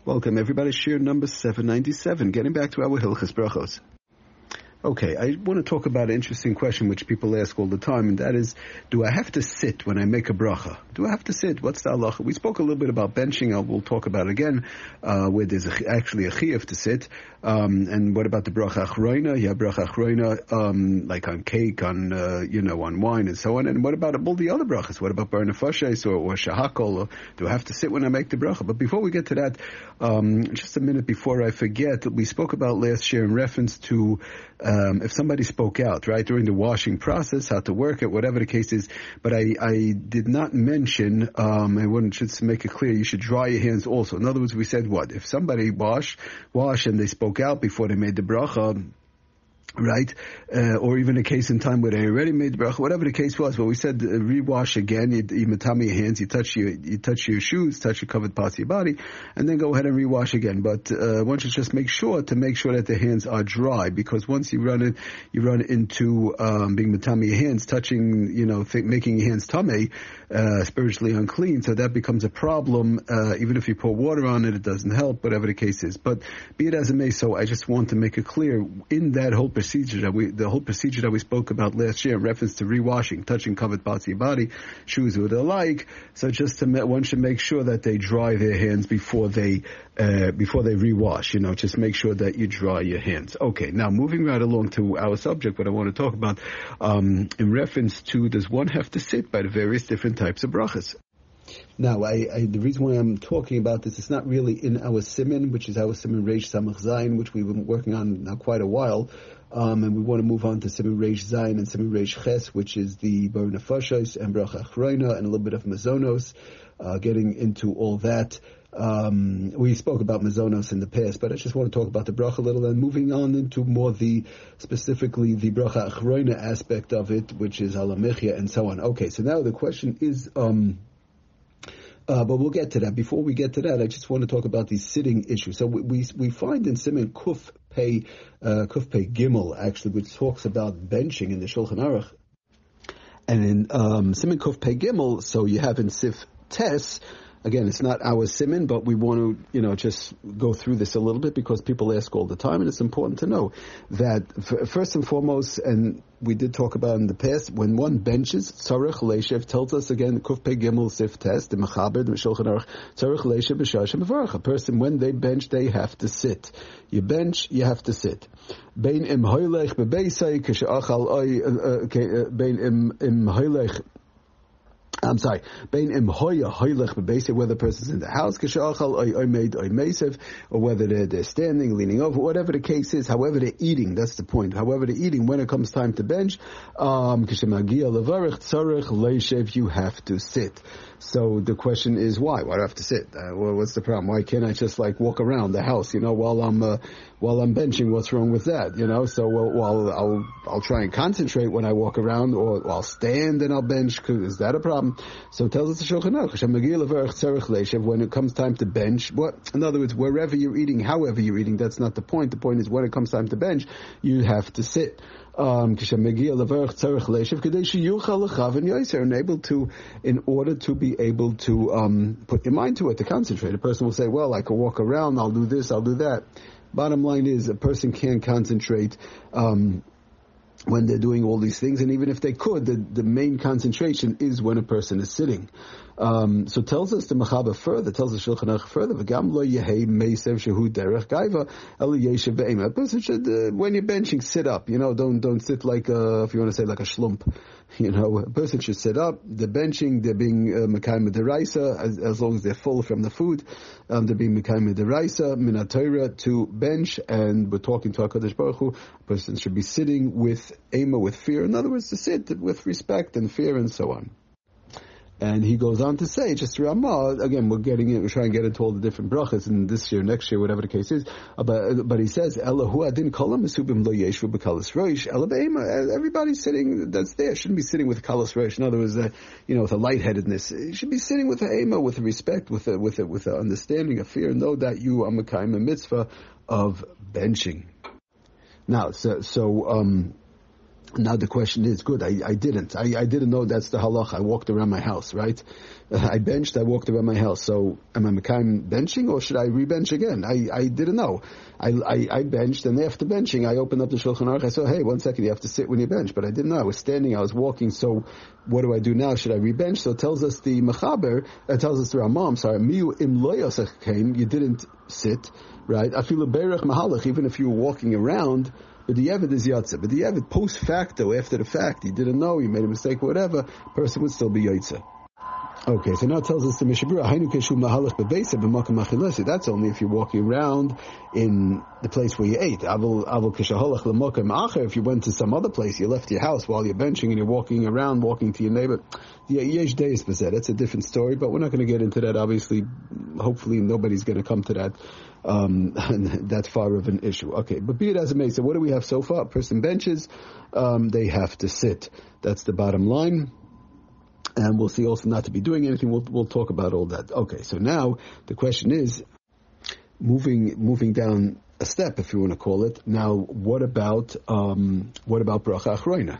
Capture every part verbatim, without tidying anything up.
Welcome everybody, Shir number seven ninety-seven, getting back to our Hilchos Brachos. Okay, I want to talk about an interesting question which people ask all the time, and that is, do I have to sit when I make a bracha? Do I have to sit? What's the halacha? We spoke a little bit about benching. I will talk about it again, uh, where there's a, actually a chiyuv to sit. Um, and what about the bracha achroina? Yeah, bracha achroina, um, like on cake, on, uh, you know, on wine and so on. And what about all the other brachas? What about bar nefashos or, or shahakol? Or do I have to sit when I make the bracha? But before we get to that, um, just a minute before I forget, we spoke about last year in reference to Um, if somebody spoke out, right, during the washing process, how to work it, whatever the case is, but I, I did not mention, um, I wanted to make it clear, you should dry your hands also. In other words, we said what? If somebody wash, wash and they spoke out before they made the bracha, right, uh, or even a case in time where they already made the bracha, whatever the case was, but we said uh, rewash again, you, you matami your hands, you touch your, you touch your shoes, touch your covered parts of your body, and then go ahead and rewash again. But uh, one should just make sure to make sure that the hands are dry, because once you run it, you run into um, being matami your hands, touching, you know, th- making your hands tamei, uh, spiritually unclean, so that becomes a problem. Uh, even if you pour water on it, it doesn't help, whatever the case is. But be it as it may, so I just want to make it clear, in that whole procedure that we, the whole procedure that we spoke about last year in reference to rewashing, touching covered parts of your body, shoes or the like, so just to, one should make sure that they dry their hands before they, uh, before they rewash, you know, just make sure that you dry your hands. Okay, now moving right along to our subject, what I want to talk about, um, in reference to, does one have to sit by the various different types of brachas? Now, I, I, the reason why I'm talking about this is not really in our siman, which is our siman Reish Samach Zayin, which we've been working on now quite a while, um, and we want to move on to siman Reish Zayin and siman Reish Ches, which is the bar nefashos and bracha achroina and a little bit of mazonos, uh, getting into all that. Um, we spoke about mazonos in the past, but I just want to talk about the bracha a little, and moving on into more the, specifically the bracha achroina aspect of it, which is alamechia and so on. Okay, so now the question is, um, Uh, but we'll get to that. Before we get to that, I just want to talk about the sitting issue. So we we, we find in Siman Kuf Pei, uh, Kuf Pei Gimel, actually, which talks about benching in the Shulchan Aruch. And in um, Siman Kuf Pei Gimel, so you have in Sif Tes, again, it's not our siman, but we want to, you know, just go through this a little bit because people ask all the time, and it's important to know that f- first and foremost, and we did talk about in the past, when one benches, Tzarech Leishev tells us again, Kuf Pei Gimel Sif Tes, the Mechaber, the Shulchan Aruch, Tzarech Leishev b'Shashem Mevarach. A person, when they bench, they have to sit. You bench, you have to sit. Bein im hoylech bebeisai k'she'achal oy, bein im im hoylech. I'm sorry. Bein im hoya hoylech bebase, whether the person's in the house, k'shachal oy oy made oy mesev, or whether they're, they're standing, leaning over, whatever the case is. However they're eating, that's the point. However they're eating, when it comes time to bench, um, k'shemagia levarich tzarech leishev, you have to sit. So the question is, why? Why do I have to sit? Uh, well, what's the problem? Why can't I just like walk around the house, you know, while I'm uh, while I'm benching? What's wrong with that? You know, so well, well, I'll I'll try and concentrate when I walk around, or I'll stand and I'll bench. Is that a problem? So it tells us the Shulchan Aruch, when it comes time to bench, what? In other words, wherever you're eating, however you're eating, that's not the point. The point is when it comes time to bench, you have to sit. Um, and able to, in order to be able to um, put your mind to it, to concentrate. A person will say, well, I can walk around, I'll do this, I'll do that. Bottom line is, a person can't concentrate um, when they're doing all these things, and even if they could, the, the main concentration is when a person is sitting. Um, so tells us the Mechaber further, tells the Shulchan Aruch further, V'gam lo yehei meisev shehu derech gaiva el yeshev ve'ema. A person should, uh, when you're benching, sit up. You know, don't don't sit like a, if you want to say like a shlump. You know, a person should sit up. They're benching, they're being uh, mekayim deraisa, as, as long as they're full from the food. Um, they're being mekayim deraisa, min haTorah, to bench, and we're talking to HaKadosh Baruch Hu. A person should be sitting with ema, with fear. In other words, to sit with respect and fear and so on. And he goes on to say, just Ramah, again, we're getting it, we're trying to get into all the different brachas, and this year, next year, whatever the case is, uh, but, but he says, Elahu adin kolam esubim lo yeshvu b'kalas roish, elabeima, everybody's sitting, that's there, shouldn't be sitting with kalas roish, in other words, uh, you know, with a lightheadedness, you should be sitting with a ema, with a respect, with a, with a, with a understanding, a fear, know that you are mekayim a mitzvah of benching. Now, so, so, um, Now the question is, good, I, I didn't. I, I didn't know that's the halach. I walked around my house, right? Uh, I benched, I walked around my house. So am I mekayim benching or should I re-bench again? I, I didn't know. I, I, I benched, and after benching, I opened up the Shulchan Aruch. I said, hey, one second, you have to sit when you bench. But I didn't know. I was standing, I was walking, so what do I do now? Should I re-bench? So it tells us the Mechaber, it tells us the Ramam, sorry, miu im lo yosech came, you didn't sit, right? Afilu berech mahalach, even if you were walking around, but the Yevid is Yatza. But the Yevid, post facto, after the fact, he didn't know, he made a mistake, whatever, person would still be Yatza. Okay, so now it tells us the Mishabura, Hainu Keshum Lahalach Bebeisa B'Makam Achilasi. That's only if you're walking around in the place where you ate. Avol Avol Keshaholach L'Makam Acher. If you went to some other place, you left your house while you're benching and you're walking around, walking to your neighbor. Yeah, Yesh Deis Bezeh. That's a different story, but we're not going to get into that. Obviously, hopefully nobody's going to come to that, um, that far of an issue. Okay, but be it as it may. So what do we have so far? A person benches, um, they have to sit. That's the bottom line. And we'll see also not to be doing anything. We'll we'll talk about all that. Okay, so now the question is, moving moving down a step, if you want to call it. Now, what about um, what about bracha achroina?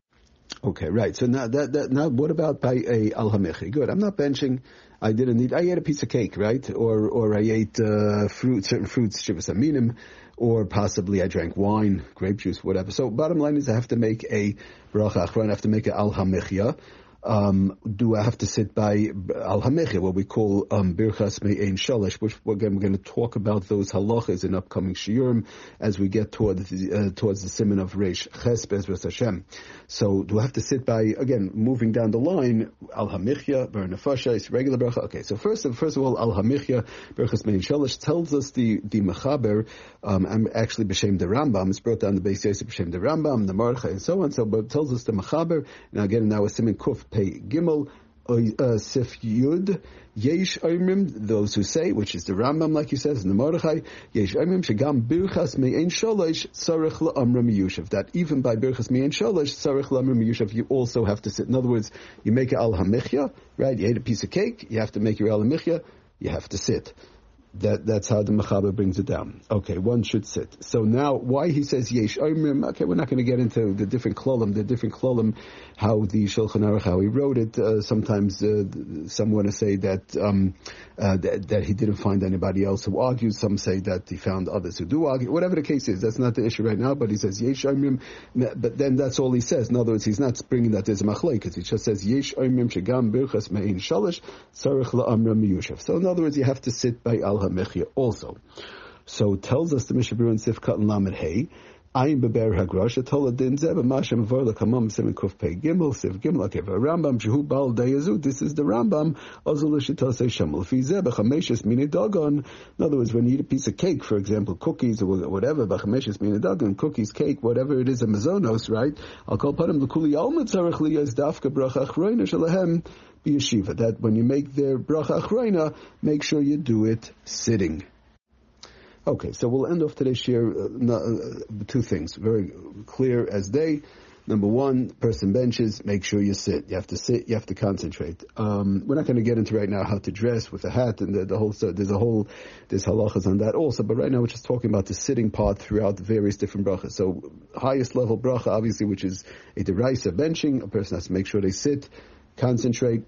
Okay, right. So now that, that now what about by a al hamechi? Good. I'm not benching. I didn't need. I ate a piece of cake, right? Or or I ate uh, fruit, certain fruits, shivas aminim, or possibly I drank wine, grape juice, whatever. So bottom line is I have to make a bracha achroina. I have to make a al hamechia. Um, do I have to sit by al hamechia, what we call um, birchas me'ein shalish, which again we're going to talk about those halachas in upcoming shiurim as we get towards the, uh, towards the siman of Reish Ches Bezras Hashem. So do I have to sit by, again, moving down the line, al hamechia, ber nefasha, is regular bracha. Okay, so first first of all, al hamechia, birchas me'ein shalish tells us the the mechaber. Um, I'm actually b'shem the Rambam. It's brought down the Beis Yosef b'shem the Rambam, the Marcha, and so on. So, but it tells us the mechaber. Now again, now a siman kuf pei gimel uh, sif yud yesh oimrim. Those who say, which is the Rambam, like you said, in the Mordechai, yesh oimrim shegam birchas me'ein shalosh tzarich la'amra miyushav. That even by birchas me'ein shalosh tzarich la'amra miyushav, you also have to sit. In other words, you make it al hamichya, right? You ate a piece of cake, you have to make your al hamichya, you have to sit. That that's how the Mechaber brings it down. Okay, one should sit. So now, why he says yesh oimrim? Okay, we're not going to get into the different klolim, the different klolim, how the Shulchan Aruch, how he wrote it. Uh, sometimes uh, some want to say that, um, uh, that that he didn't find anybody else who argued. Some say that he found others who do argue. Whatever the case is, that's not the issue right now. But he says yesh oimrim. But then that's all he says. In other words, he's not bringing that there's a machlekes. He just says yesh oimrim shegam birchas me'ein shalish tzarich la'amra miyushav. So in other words, you have to sit by al hamechia also. So tells us the Mishabur and Sifkat and Lamed Hey, Ayin beber hagrasha tola din zeh b'mashem vorla kamam semen kuf pei gimel siv gimel akev Rambam shehu bal dayazu. This is the Rambam azul shitosei shamul fi zeh b'chameshes mini dagon. In other words, when you eat a piece of cake, for example, cookies or whatever, b'chameshes mini dagon, cookies, cake, whatever it is, a mazonos, right? I'll call upon him l'kuli alma tzarich liyaz dafka bracha achroina shalahem b'yeshiva. That when you make their bracha achroina, make sure you do it sitting. Okay, so we'll end off today's share uh, uh, two things, very clear as day. Number one, person benches, make sure you sit. You have to sit, you have to concentrate. Um, we're not going to get into right now how to dress with a hat and the, the whole, so there's a whole, there's halachas on that also, but right now we're just talking about the sitting part throughout the various different brachas. So highest level bracha, obviously, which is a deraisa benching, a person has to make sure they sit, concentrate.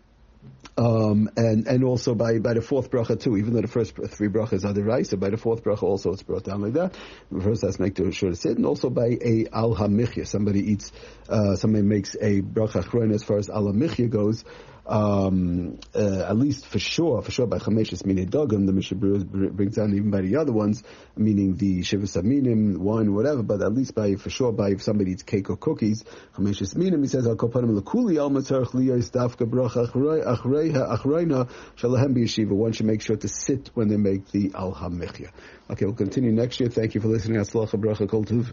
Um, and, and also by, by the fourth bracha too, even though the first three brachas are the right, so by the fourth bracha also it's brought down like that. The first has to make sure to sit, and also by a al hamichya, somebody eats, uh, somebody makes a bracha achroina as far as al hamichya goes, um, uh, at least for sure, for sure by chameshes minei dagim, the Mishabur brings down even by the other ones, meaning the shivas aminim, wine, whatever, but at least by, for sure by if somebody eats cake or cookies, chameshes minim, he says, al kopanim l'kuli al matzarech liyos dafka bracha achroina shalahem b'yeshiva. One should make sure to sit when they make the al hamichya. Okay, we'll continue next year. Thank you for listening. Atzlacha bracha kol tuv.